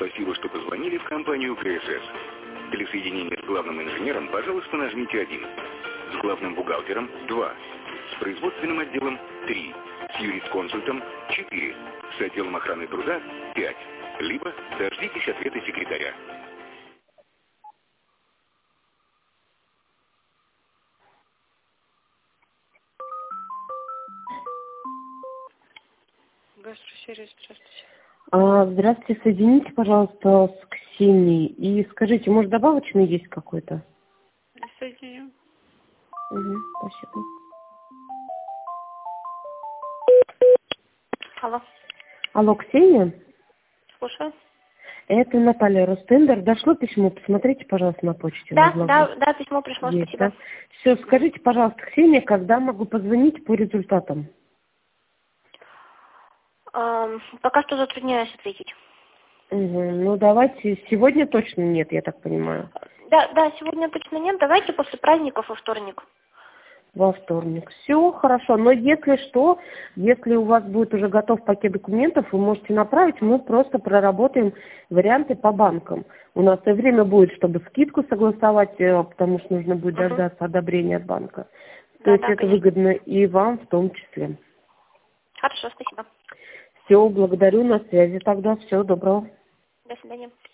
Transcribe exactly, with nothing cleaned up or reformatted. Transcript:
Спасибо, что позвонили в компанию КСС. Для соединения с главным инженером, пожалуйста, нажмите один. С главным бухгалтером – два. С производственным отделом – три. С юрисконсультом – четыре. С отделом охраны труда – пять. Либо дождитесь ответа секретаря. Гастросервис, здравствуйте. А, здравствуйте, соедините, пожалуйста, с Ксенией. И скажите, может, добавочный есть какой-то? Соединим. Угу, спасибо. Алло. Алло, Ксения? Слушаю. Это Наталья Ростендер. Дошло письмо, посмотрите, пожалуйста, на почте. Да, да, да, письмо пришло, Есть, спасибо. да? Все, скажите, пожалуйста, Ксения, когда могу позвонить по результатам? Эм, пока что затрудняюсь ответить. Угу, ну, давайте, сегодня точно нет, я так понимаю. Да, да, сегодня точно нет. Давайте после праздников во вторник. Во вторник. Все хорошо. Но если что, если у вас будет уже готов пакет документов, вы можете направить, мы просто проработаем варианты по банкам. У нас и время будет, чтобы скидку согласовать, потому что нужно будет Угу. дождаться одобрения от банка. То Да, есть да, это конечно. выгодно и вам в том числе. Хорошо, спасибо. Все, благодарю, на связи тогда. Всего доброго. До свидания.